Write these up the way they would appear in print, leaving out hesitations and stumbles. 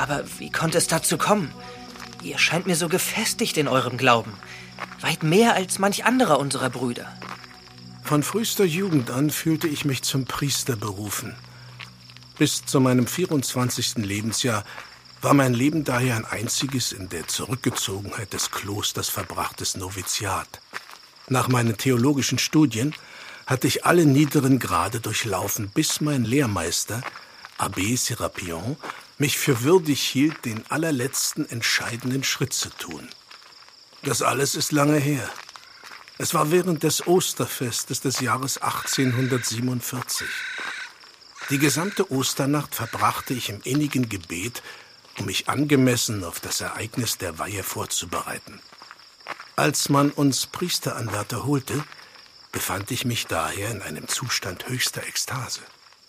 Aber wie konnte es dazu kommen? Ihr scheint mir so gefestigt in eurem Glauben. Weit mehr als manch anderer unserer Brüder. Von frühester Jugend an fühlte ich mich zum Priester berufen. Bis zu meinem 24. Lebensjahr war mein Leben daher ein einziges in der Zurückgezogenheit des Klosters verbrachtes Noviziat. Nach meinen theologischen Studien hatte ich alle niederen Grade durchlaufen, bis mein Lehrmeister, Abbé Sérapion, mich für würdig hielt, den allerletzten entscheidenden Schritt zu tun. Das alles ist lange her. Es war während des Osterfestes des Jahres 1847. Die gesamte Osternacht verbrachte ich im innigen Gebet, um mich angemessen auf das Ereignis der Weihe vorzubereiten. Als man uns Priesteranwärter holte, befand ich mich daher in einem Zustand höchster Ekstase.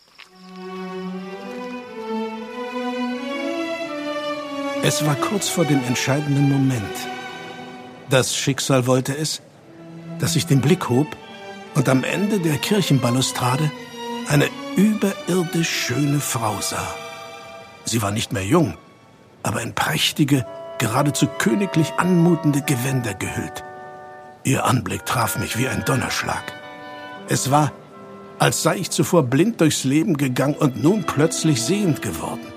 Es war kurz vor dem entscheidenden Moment. Das Schicksal wollte es, dass ich den Blick hob und am Ende der Kirchenbalustrade eine überirdisch schöne Frau sah. Sie war nicht mehr jung, aber in prächtige, geradezu königlich anmutende Gewänder gehüllt. Ihr Anblick traf mich wie ein Donnerschlag. Es war, als sei ich zuvor blind durchs Leben gegangen und nun plötzlich sehend geworden.